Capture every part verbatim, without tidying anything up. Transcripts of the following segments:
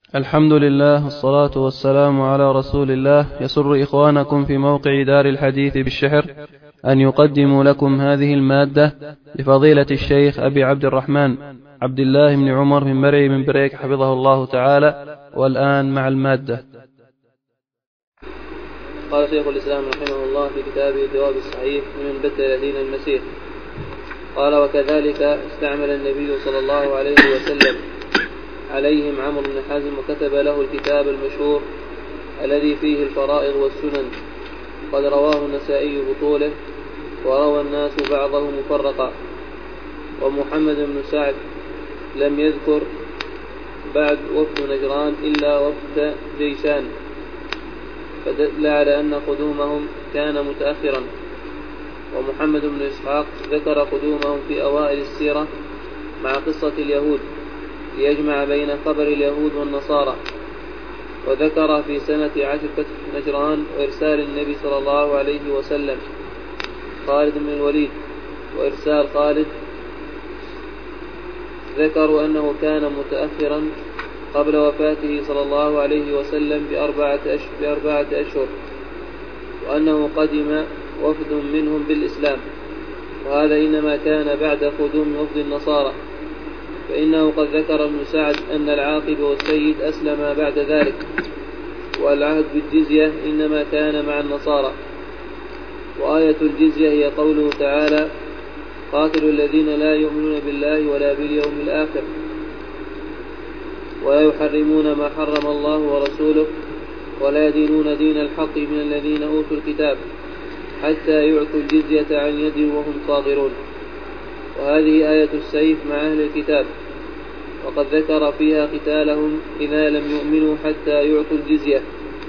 الحمد لله والصلاة والسلام على رسول الله. يسر إخوانكم في موقع دار الحديث بالشحر أن يقدموا لكم هذه المادة لفضيلة الشيخ أبي عبد الرحمن عبد الله بن عمر من مرعي من بريك حفظه الله تعالى. والآن مع المادة. قال شيخ الإسلام رحمه الله في كتابه الجواب الصحيح من بدل دين المسيح، قال: وكذلك استعمل النبي صلى الله عليه وسلم عليهم عمرو بن حزم وكتب له الكتاب المشهور الذي فيه الفرائض والسنن، قد رواه النسائي بطوله وروى الناس بعضه مفرقا. ومحمد بن سعد لم يذكر بعد وفد نجران إلا وفد جيشان، فدل على أن قدومهم كان متأخرا. ومحمد بن إسحاق ذكر قدومهم في أوائل السيرة مع قصة اليهود ليجمع بين خبر اليهود والنصارى، وذكر في سنة عشر فتح نجران وإرسال النبي صلى الله عليه وسلم خالد بن الوليد وإرسال خالد. ذكروا أنه كان متأخرا قبل وفاته صلى الله عليه وسلم بأربعة أشهر, بأربعة أشهر وأنه قدم وفد منهم بالإسلام، وهذا إنما كان بعد قدوم وفد النصارى، فإنه قد ذكر ابن سعد أن العاقب والسيد أسلم بعد ذلك، والعهد بالجزية إنما كان مع النصارى. وآية الجزية هي قوله تعالى: قاتلوا الذين لا يؤمنون بالله ولا باليوم الآخر ولا يحرمون ما حرم الله ورسوله ولا يدينون دين الحق من الذين أوتوا الكتاب حتى يعطوا الجزية عن يد وهم صاغرون. وهذه آية السيف مع أهل الكتاب، وقد ذكر فيها قتالهم إذا لم يؤمنوا حتى يعطوا الجزية.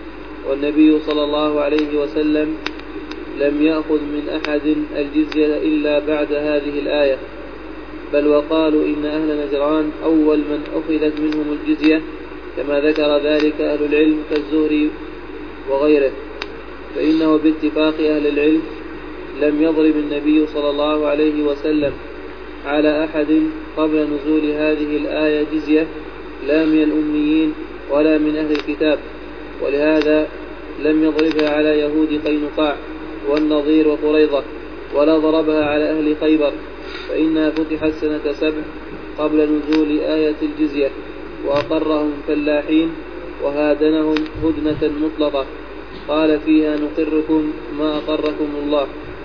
والنبي صلى الله عليه وسلم لم يأخذ من أحد الجزية إلا بعد هذه الآية، بل وقالوا إن أهل نجران أول من أخذت منهم الجزية، كما ذكر ذلك أهل العلم كالزهري وغيره. فإنه باتفاق أهل العلم لم يضرب النبي صلى الله عليه وسلم على أحد قبل نزول هذه الآية جزية، لا من الأميين ولا من أهل الكتاب، ولهذا لم يضربها على يهود قينقاع والنضير وقريظة، ولا ضربها على أهل خيبر، فإنها فتحت سنة سبع قبل نزول آية الجزية، وأقرهم فلاحين وهادنهم هدنة مطلقة، قال فيها: نقركم ما أقركم الله.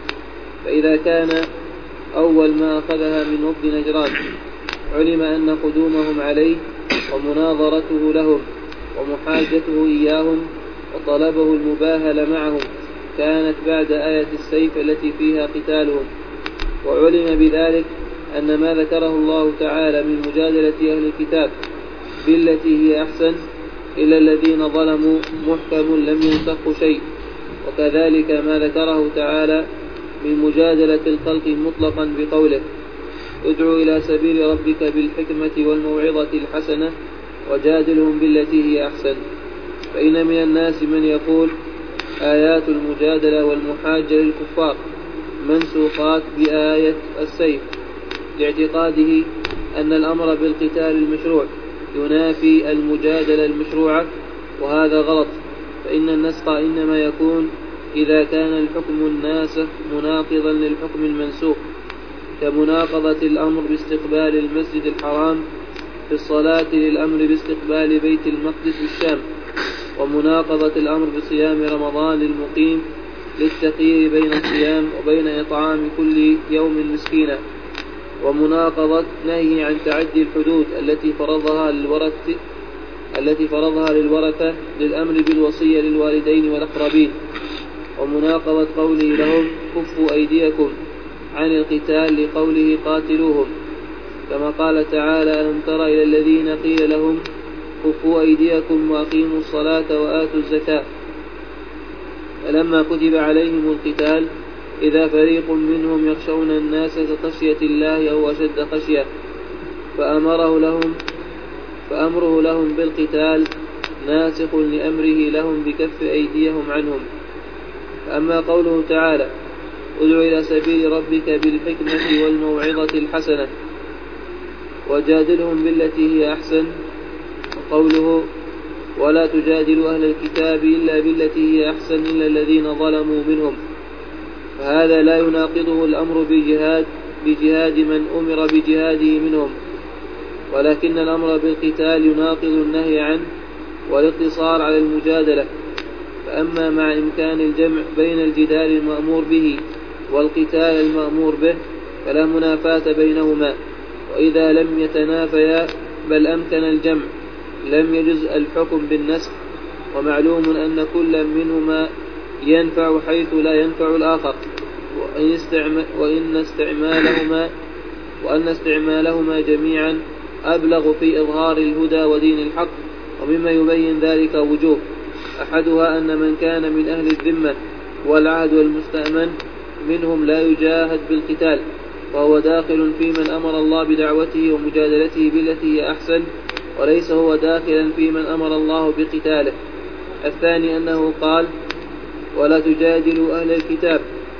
فإذا كان أول ما أخذها من وفد نجران علم أن قدومهم عليه ومناظرته لهم ومحاجته إياهم وطلبه المباهل معهم كانت بعد آية السيف التي فيها قتالهم، وعلم بذلك أن ما ذكره الله تعالى من مجادلة أهل الكتاب بالتي هي أحسن إلا الذين ظلموا محكم لم ينسخ شيء، وكذلك ما ذكره تعالى من مجادلة الخلق مطلقا بقوله: ادعو إلى سبيل ربك بالحكمة والموعظة الحسنة وجادلهم بالتي هي أحسن. فإن من الناس من يقول آيات المجادلة والمحاجة للكفار منسوخات بآية السيف، لاعتقاده أن الأمر بالقتال المشروع ينافي المجادلة المشروعة، وهذا غلط. فإن النسخ إنما يكون إذا كان الحكم الناسخ مناقضا للحكم المنسوخ، كمناقضة الأمر باستقبال المسجد الحرام في الصلاة للأمر باستقبال بيت المقدس بالشام، ومناقضة الأمر بصيام رمضان للمقيم للتخيير بين الصيام وبين إطعام كل يوم مسكينا، ومناقضة نهي عن تعدي الحدود التي فرضها للورثة التي فرضها للورثة للأمر بالوصية للوالدين والأقربين، ومناقضة قوله لهم: كفوا أيديكم عن القتال لقوله: قاتلوهم، كما قال تعالى: ألم تر إلى الذين قيل لهم كفوا أيديكم وأقيموا الصلاة وآتوا الزكاة، فلما كتب عليهم القتال إذا فريق منهم يخشون الناس كخشية الله أو أشد خشية، فأمره لهم فأمره لهم بالقتال ناسخ لأمره لهم بكف أيديهم عنهم. أما قوله تعالى: ادع إلى سبيل ربك بالحكمة والموعظة الحسنة وجادلهم بالتي هي أحسن، وقوله ولا تجادل أهل الكتاب إلا بالتي هي أحسن إلا الذين ظلموا منهم. فهذا لا يناقضه الأمر بجهاد, بجهاد من أمر بجهاده منهم، ولكن الأمر بالقتال يناقض النهي عنه والاقتصار على المجادلة. فأما مع إمكان الجمع بين الجدال المأمور به والقتال المأمور به فلا منافاة بينهما، وإذا لم يتنافيا بل أمكن الجمع لم يجز الحكم بالنسخ. ومعلوم أن كل منهما ينفع حيث لا ينفع الآخر، وإن, استعمال وإن استعمالهما وأن استعمالهما جميعا أبلغ في إظهار الهدى ودين الحق. ومما يبين ذلك وجوه: أحدها أن من كان من أهل الذمة والعهد والمستأمن منهم لا يجاهد بالقتال، وهو داخل في من أمر الله بدعوته ومجادلته بالتي هي أحسن، وليس هو داخلا في من أمر الله بقتاله. الثاني أنه قال: ولا تجادلوا أهل الكتاب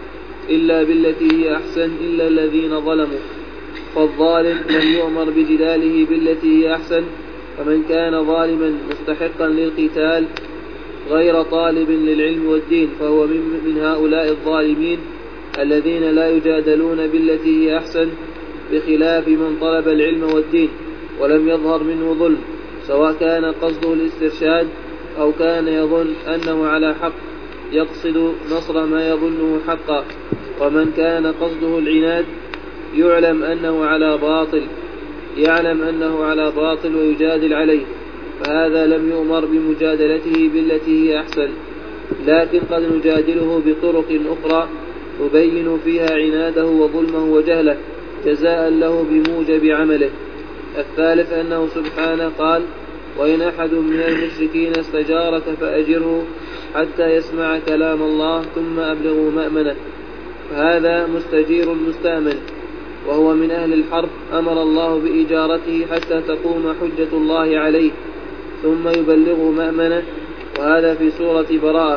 إلا بالتي هي أحسن إلا الذين ظلموا. فالظالم لم يؤمر بجداله بالتي هي أحسن، فمن كان ظالما مستحقا للقتال غير طالب للعلم والدين فهو من, من هؤلاء الظالمين الذين لا يجادلون بالتي هي أحسن، بخلاف من طلب العلم والدين ولم يظهر منه ظلم، سواء كان قصده الاسترشاد أو كان يظن أنه على حق يقصد نصر ما يظنه حقا. ومن كان قصده العناد يعلم أنه على باطل يعلم أنه على باطل ويجادل عليه، فهذا لم يؤمر بمجادلته بالتي هي أحسن، لكن قد نجادله بطرق أخرى تبين فيها عناده وظلمه وجهله جزاء له بموجب عمله. الثالث أنه سبحانه قال: وإن أحد من المشركين استجارك فأجره حتى يسمع كلام الله ثم أبلغه مأمنه. فهذا مستجير مستأمن، وهو من أهل الحرب أمر الله بإجارته حتى تقوم حجة الله عليه ثم يبلغه مأمنه. وهذا في سورة براءة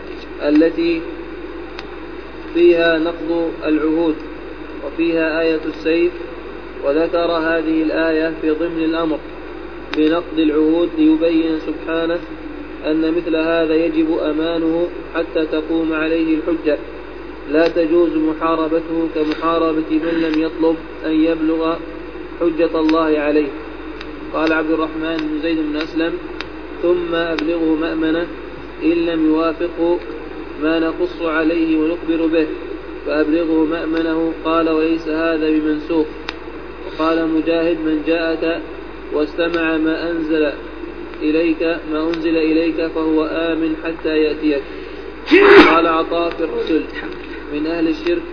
التي فيها نقض العهود وفيها آية السيف، وذكر هذه الآية في ضمن الأمر بنقض العهود ليبين سبحانه أن مثل هذا يجب أمانه حتى تقوم عليه الحجة، لا تجوز محاربته كمحاربة من لم يطلب أن يبلغ حجة الله عليه. قال عبد الرحمن بن زيد بن أسلم: ثم أبلغه مأمنه إن لم يوافقه ما نقص عليه ونخبر به، فأبلغه مأمنه. قال: وليس هذا بمنسوخ. وقال مجاهد: من جاءك واستمع ما أنزل إليك ما أنزل إليك فهو آمن حتى يأتيك. قال عطاء في الرسل: من أهل الشرك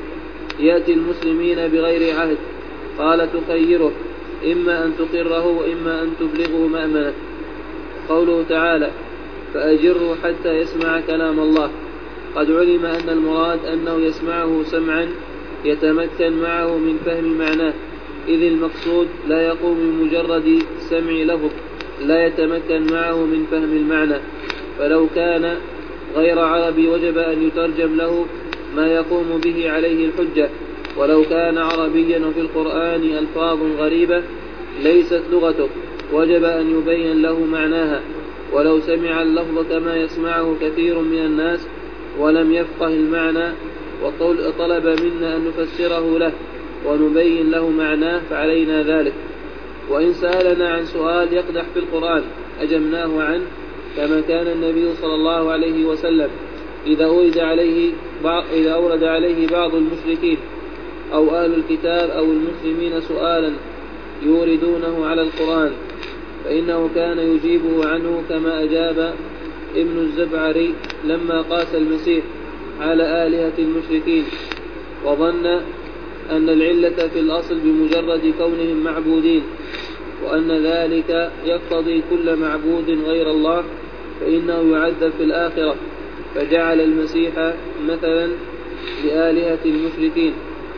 يأتي المسلمين بغير عهد. قال: تخيره إما أن تقره وإما أن تبلغه مأمنه. قوله تعالى: فأجره حتى يسمع كلام الله، قد علم أن المراد أنه يسمعه سمعا يتمكن معه من فهم معناه، إذ المقصود لا يقوم بمجرد سمع لفظ لا يتمكن معه من فهم المعنى. فلو كان غير عربي وجب أن يترجم له ما يقوم به عليه الحجة، ولو كان عربيا وفي القرآن ألفاظ غريبة ليست لغته وجب أن يبين له معناها. ولو سمع اللفظ كما يسمعه كثير من الناس ولم يفقه المعنى وطلب منا أن نفسره له ونبين له معناه فعلينا ذلك. وإن سألنا عن سؤال يقدح في القرآن أجبناه عنه، كما كان النبي صلى الله عليه وسلم إذا أورد عليه بعض, إذا أورد عليه بعض المشركين أو أهل الكتاب أو المسلمين سؤالا يوردونه على القرآن فإنه كان يجيبه عنه، كما أجاب ابن الزبعري لما قاس المسيح على آلهة المشركين وظن أن العلة في الأصل بمجرد كونهم معبودين، وأن ذلك يقتضي كل معبود غير الله فإنه يعذب في الآخرة، فجعل المسيح مثلا لآلهة المشركين،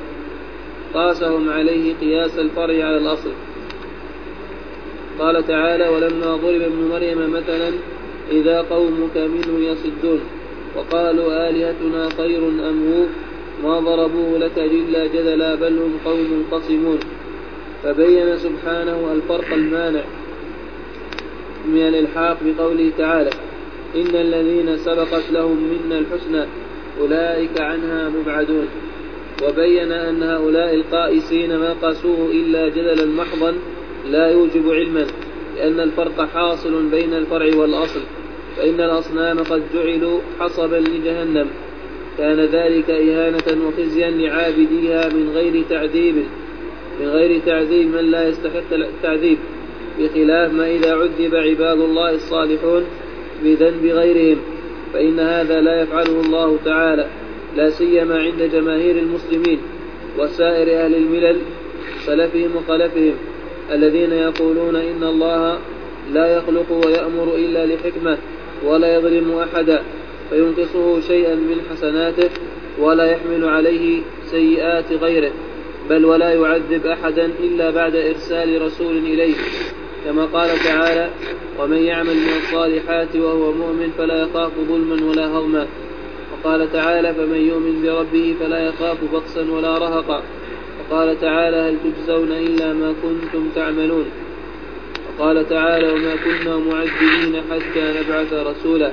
قاسهم عليه قياس الفرع على الأصل. قال تعالى: ولما ضرب ابن مريم مثلا إذا قومك منه يصدون وقالوا آلهتنا خير أم هو ما ضربوه لك إلا جدلا بل هم قوم قصمون. فبين سبحانه الفرق المانع من الإلحاق بقوله تعالى إن الذين سبقت لهم منا الحسنى أولئك عنها مبعدون، وبين أن هؤلاء القائسين ما قاسوه إلا جدلا محضا لا يوجب علما، لأن الفرق حاصل بين الفرع والأصل، فإن الأصنام قد جعلوا حصبا لجهنم، كان ذلك إهانة وخزيا لعابديها من غير تعذيب من غير تعذيب من لا يستحق التعذيب، بخلاف ما إذا عذب عباد الله الصالحون بذنب غيرهم، فإن هذا لا يفعله الله تعالى، لا سيما عند جماهير المسلمين وسائر أهل الملل سلفهم وخلفهم، الذين يقولون إن الله لا يخلق ويأمر إلا لحكمة، ولا يظلم أحدا فينقصه شيئا من حسناته، ولا يحمل عليه سيئات غيره، بل ولا يعذب أحدا إلا بعد إرسال رسول إليه، كما قال تعالى ومن يعمل من الصالحات وهو مؤمن فلا يخاف ظلما ولا هضما، وقال تعالى فمن يؤمن بربه فلا يخاف بخسا ولا رهقا، وقال تعالى هل تجزون إلا ما كنتم تعملون، وقال تعالى وما كنا معذبين حتى نبعث رسولا.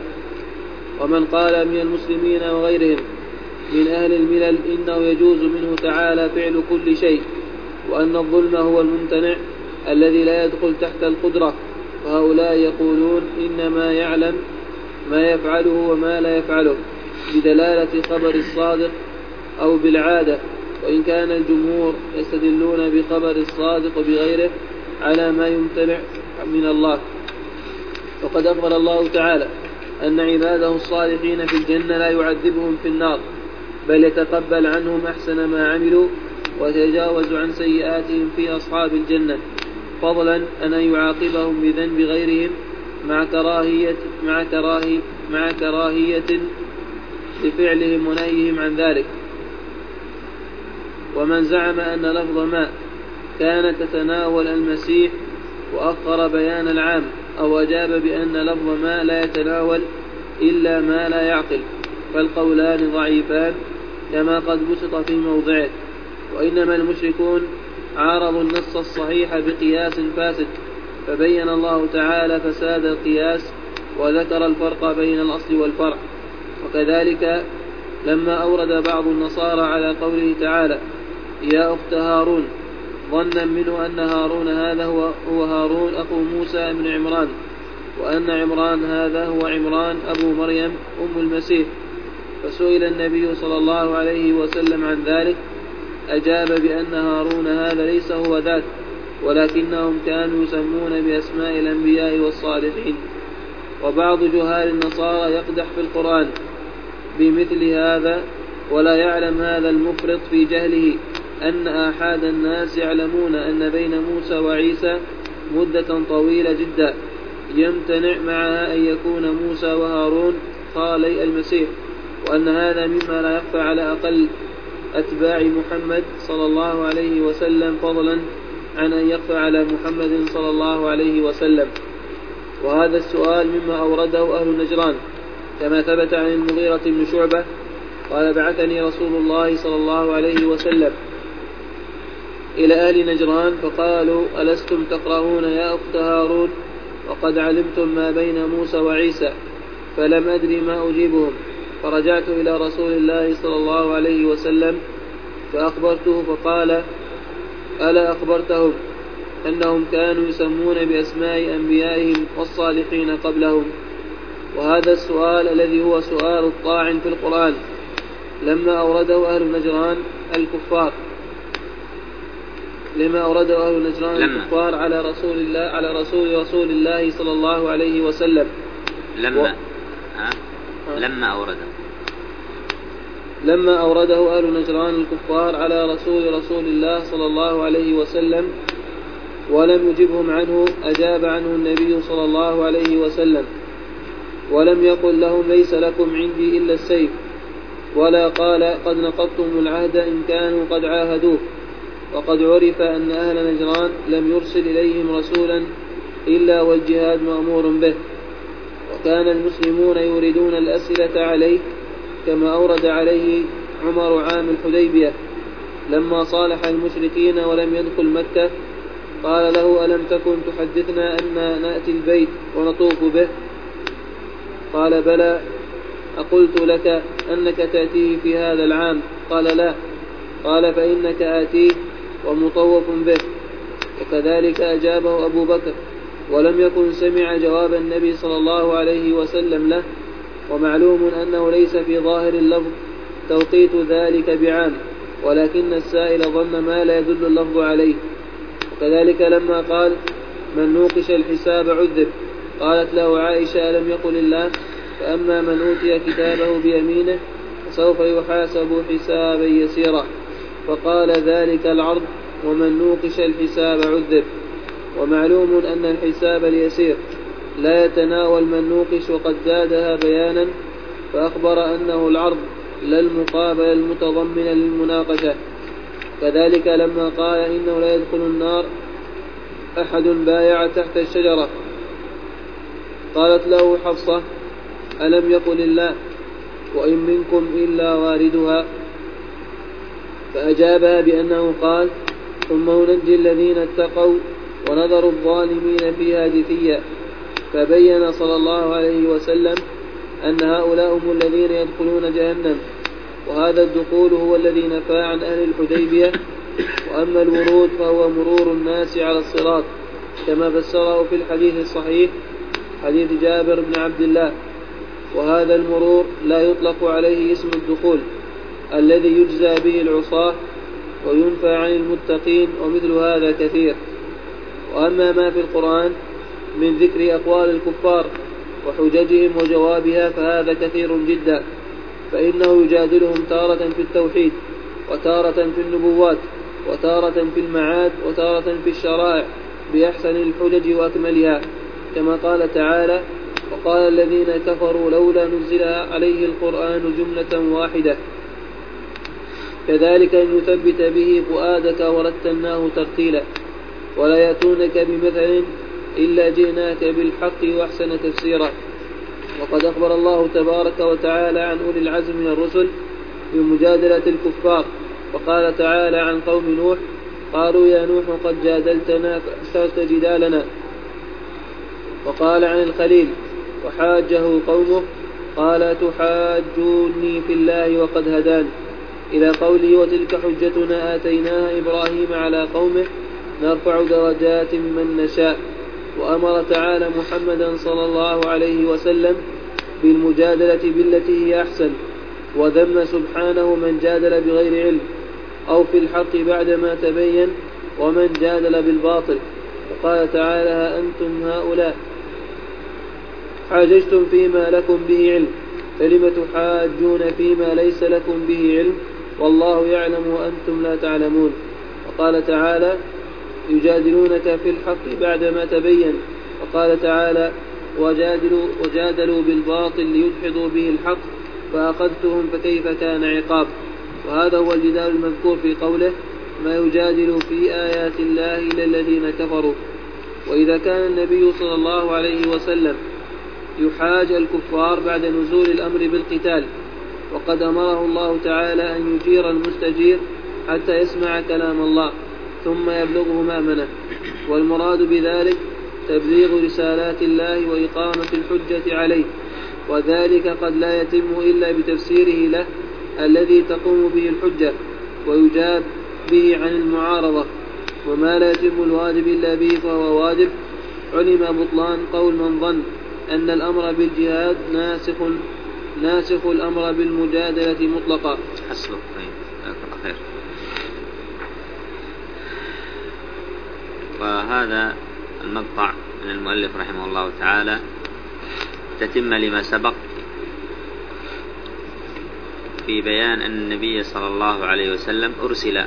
ومن قال من المسلمين وغيرهم من أهل الملل إنه يجوز منه تعالى فعل كل شيء، وأن الظلم هو الممتنع الذي لا يدخل تحت القدرة، فهؤلاء يقولون إنما يعلم ما يفعله وما لا يفعله بدلالة خبر الصادق أو بالعادة، وإن كان الجمهور يستدلون بخبر الصادق وبغيره على ما يمتنع من الله. وقد أخبر الله تعالى أن عباده الصالحين في الجنة لا يعذبهم في النار، بل يتقبل عنهم أحسن ما عملوا ويتجاوز عن سيئاتهم في أصحاب الجنة، فضلا أن يعاقبهم بذنب غيرهم مع كراهية, مع كراهية, مع كراهية لفعلهم ونهيهم عن ذلك. ومن زعم أن لفظ ما كانت تتناول المسيح وأخر بيان العام، أو أجاب بأن لفظ ما لا يتناول إلا ما لا يعقل، فالقولان ضعيفان كما قد بسط في موضعه. وإنما المشركون عارضوا النص الصحيح بقياس فاسد، فبين الله تعالى فساد القياس وذكر الفرق بين الأصل والفرع. وكذلك لما أورد بعض النصارى على قوله تعالى يا أخت هارون، ظنا منه أن هارون هذا هو هارون أخو موسى بن عمران، وأن عمران هذا هو عمران أبو مريم أم المسيح، فسئل النبي صلى الله عليه وسلم عن ذلك، أجاب بأن هارون هذا ليس هو ذاك، ولكنهم كانوا يسمون بأسماء الأنبياء والصالحين. وبعض جهال النصارى يقدح في القرآن بمثل هذا، ولا يعلم هذا المفرط في جهله أن آحاد الناس يعلمون أن بين موسى وعيسى مدة طويلة جدا يمتنع معها أن يكون موسى وهارون خالي المسيح، وأن هذا مما لا يخفى على أقل أتباع محمد صلى الله عليه وسلم، فضلا عن أن يخفى على محمد صلى الله عليه وسلم. وهذا السؤال مما أورده أهل نجران، كما ثبت عن المغيرة بن شعبة قال بعثني رسول الله صلى الله عليه وسلم إلى أهل نجران فقالوا ألستم تقرؤون يا أخت هارون وقد علمتم ما بين موسى وعيسى؟ فلم أدري ما أجيبهم، فرجعت إلى رسول الله صلى الله عليه وسلم فأخبرته، فقال ألا أخبرتهم أنهم كانوا يسمون بأسماء أنبيائهم والصالحين قبلهم؟ وهذا السؤال الذي هو سؤال الطاعن في القرآن لما أورده أهل نجران الكفار لما أورده أهل نجران الكفار على رسول الله على رسول رسول الله صلى الله عليه وسلم. لما و... ها؟ لما أورده لما أورده أهل نجران الكفار على رسول رسول الله صلى الله عليه وسلم ولم يجبهم عنه، أجاب عنه النبي صلى الله عليه وسلم، ولم يقل لهم ليس لكم عندي إلا السيف، ولا قال قد نقضتم العهد إن كانوا قد عاهدوه. وقد عرف أن أهل نجران لم يرسل إليهم رسولا إلا والجهاد مأمور به، وكان المسلمون يريدون الأسئلة عليه، كما أورد عليه عمر عام الحديبية لما صالح المشركين ولم يدخل مكة قال له: ألم تكن تحدثنا أن نأتي البيت ونطوف به؟ قال: بلى. أقلت لك أنك تأتيه في هذا العام؟ قال: لا. قال: فإنك آتيه ومطوف به. وكذلك أجابه أبو بكر، ولم يكن سمع جواب النبي صلى الله عليه وسلم له. ومعلوم أنه ليس في ظاهر اللفظ توقيت ذلك بعام، ولكن السائل ظن ما لا يدل اللفظ عليه. وكذلك لما قال: من نوقش الحساب عذب، قالت له عائشة: ألم يقل الله: فأما من أوتي كتابه بيمينه فسوف يحاسب حسابا يسيرا. فقال: ذلك العرض: ومن نوقش الحساب عذب. ومعلوم أن الحساب اليسير لا يتناول من نوقش، وقد زادها بيانا فأخبر أنه العرض لا المقابل المتضمن للمناقشة. كذلك لما قال: إنه لا يدخل النار أحد بايع تحت الشجرة، قالت له حفصة: ألم يقل الله: وإن منكم إلا واردها؟ فأجابها بأنه قال: ثم ننجي الذين اتقوا ونذر الظالمين فيها جثيا. فبين صلى الله عليه وسلم أن هؤلاء هم الذين يدخلون جهنم، وهذا الدخول هو الذي نفى عن أهل الحديبية. وأما الورود فهو مرور الناس على الصراط، كما فسره في الحديث الصحيح حديث جابر بن عبد الله. وهذا المرور لا يطلق عليه اسم الدخول الذي يجزى به العصاة وينفى عن المتقين، ومثل هذا كثير. وأما ما في القرآن من ذكر أقوال الكفار وحججهم وجوابها فهذا كثير جدا، فإنه يجادلهم تارة في التوحيد، وتارة في النبوات، وتارة في المعاد، وتارة في الشرائع بأحسن الحجج وأكملها، كما قال تعالى: وقال الذين كفروا لولا نزل عليه القرآن جملة واحدة. كذلك أن يثبت به فؤادك ورتلناه ترتيلا. ولا يأتونك بمثل إلا جئناك بالحق وأحسن تفسيرا. وقد أخبر الله تبارك وتعالى عن أولي العزم من الرسل بمجادلة الكفار، فقال تعالى عن قوم نوح: قالوا يا نوح قد جادلتنا فأكثرت جدالنا. وقال عن الخليل وحاجه قومه: قال تحاجوني في الله وقد هدان، إلى قوله: وتلك حجتنا آتيناها إبراهيم على قومه نرفع درجات من نشاء. وأمر تعالى محمدا صلى الله عليه وسلم بالمجادلة بالتي هي أحسن، وذم سبحانه من جادل بغير علم أو في الحق بعدما تبين، ومن جادل بالباطل. وقال تعالى: ها أنتم هؤلاء حاججتم فيما لكم به علم، فلم تحاجون فيما ليس لكم به علم، والله يعلم وأنتم لا تعلمون. وقال تعالى: يجادلونك في الحق بعدما تبين. وقال تعالى: وجادلوا, وجادلوا بالباطل ليدحضوا به الحق فأخذتهم فكيف كان عقاب. وهذا هو الجدال المذكور في قوله: ما يجادل في آيات الله إلا الذين كفروا. وإذا كان النبي صلى الله عليه وسلم يحاج الكفار بعد نزول الأمر بالقتال، وقد أمره الله تعالى أن يجير المستجير حتى يسمع كلام الله ثم يبلغه مأمنه، والمراد بذلك تبليغ رسالات الله وإقامة الحجة عليه، وذلك قد لا يتم إلا بتفسيره له الذي تقوم به الحجة ويجاب به عن المعارضة. وما لا يتم الواجب إلا به فهو واجب. علم بطلان قول من ظن أن الأمر بالجهاد ناسخ ناسخ الأمر بالمجادلة مطلقا. حسبك. خير. وهذا المقطع من المؤلف رحمه الله تعالى تتم لما سبق في بيان أن النبي صلى الله عليه وسلم أرسل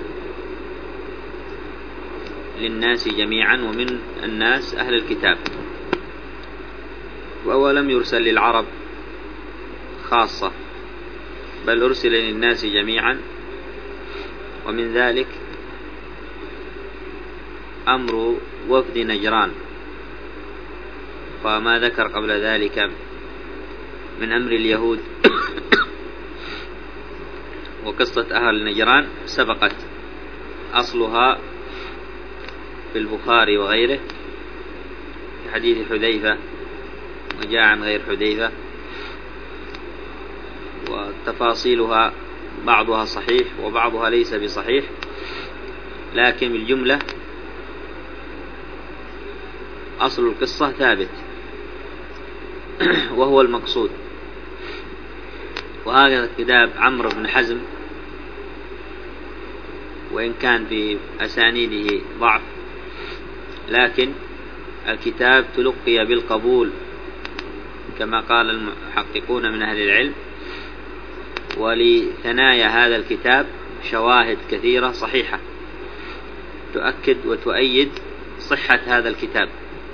للناس جميعا، ومن الناس أهل الكتاب، وهو لم يرسل للعرب خاصة، بل أرسل للناس جميعا. ومن ذلك أمر وفد نجران، وما ذكر قبل ذلك من أمر اليهود وقصة أهل نجران سبقت أصلها في البخاري وغيره في حديث حذيفة، وجاء عن غير حذيفة، وتفاصيلها بعضها صحيح وبعضها ليس بصحيح، لكن بالجملة أصل القصة ثابت وهو المقصود. وهذا كتاب عمرو بن حزم، وإن كان في أسانيده ضعف، لكن الكتاب تلقي بالقبول كما قال المحققون من أهل العلم. ولثنايا هذا الكتاب شواهد كثيرة صحيحة تؤكد وتؤيد صحة هذا الكتاب.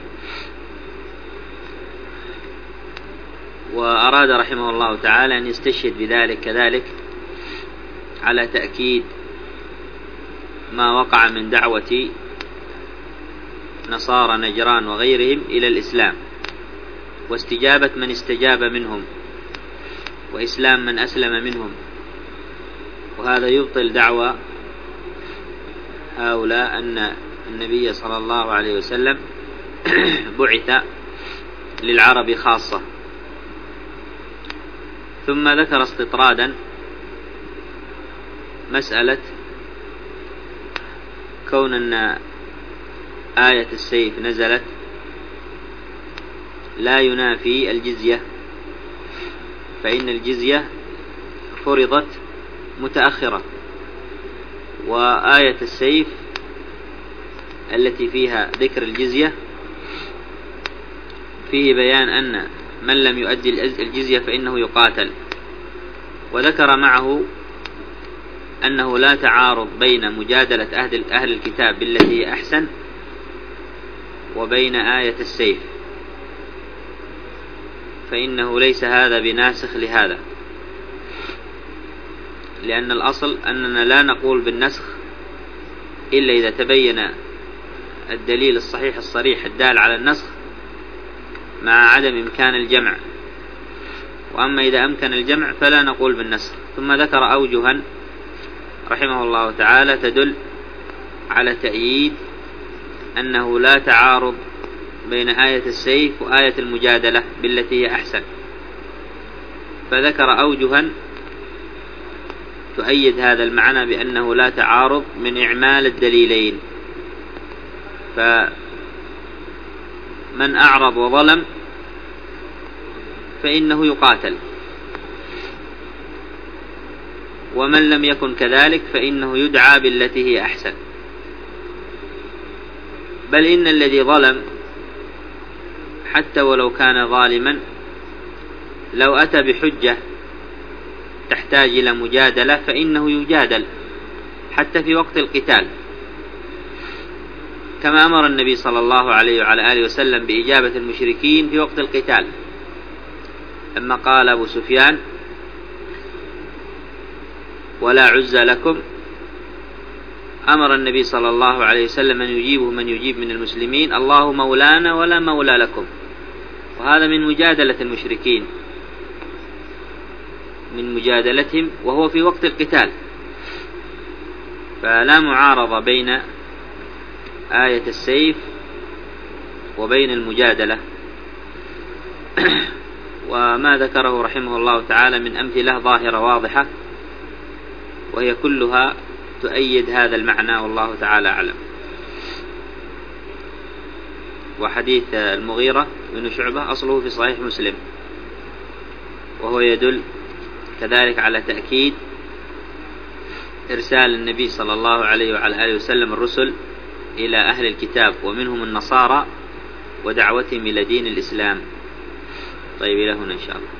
وأراد رحمه الله تعالى أن يستشهد بذلك كذلك على تأكيد ما وقع من دعوة نصارى نجران وغيرهم إلى الإسلام، واستجابة من استجاب منهم، وإسلام من أسلم منهم. وهذا يبطل دعوى هؤلاء أن النبي صلى الله عليه وسلم بعث للعرب خاصة. ثم ذكر استطرادا مسألة كون أن آية السيف نزلت لا ينافي الجزية، فإن الجزية فرضت متأخرة، وآية السيف التي فيها ذكر الجزية فيه بيان أن من لم يؤدي الجزية فإنه يقاتل. وذكر معه أنه لا تعارض بين مجادلة أهل الكتاب بالتي هي أحسن وبين آية السيف، فإنه ليس هذا بناسخ لهذا، لأن الأصل أننا لا نقول بالنسخ إلا إذا تبين الدليل الصحيح الصريح الدال على النسخ مع عدم إمكان الجمع. وأما إذا أمكن الجمع فلا نقول بالنسخ. ثم ذكر أوجها رحمه الله تعالى تدل على تأييد أنه لا تعارض بين آية السيف وآية المجادلة بالتي هي أحسن، فذكر أوجها تؤيد هذا المعنى بأنه لا تعارض من إعمال الدليلين. فمن أعرض وظلم فإنه يقاتل، ومن لم يكن كذلك فإنه يدعى بالتي هي أحسن. بل إن الذي ظلم حتى ولو كان ظالما لو أتى بحجة تحتاج إلى مجادلة فإنه يجادل حتى في وقت القتال، كما أمر النبي صلى الله عليه وعلى آله وسلم بإجابة المشركين في وقت القتال. لما قال أبو سفيان ولا عزى لكم، أمر النبي صلى الله عليه وسلم أن يجيبه من يجيب من المسلمين الله مولانا ولا مولى لكم. وهذا من مجادلة المشركين، من مجادلتهم وهو في وقت القتال. فلا معارضة بين آية السيف وبين المجادلة. وما ذكره رحمه الله تعالى من أمثلة ظاهرة واضحة، وهي كلها تؤيد هذا المعنى، والله تعالى أعلم. وحديث المغيرة بن شعبة أصله في صحيح مسلم، وهو يدل كذلك على تأكيد إرسال النبي صلى الله عليه وعلى آله وسلم الرسل إلى أهل الكتاب ومنهم النصارى ودعوتهم إلى دين الإسلام. طيب إلى هنا إن شاء الله.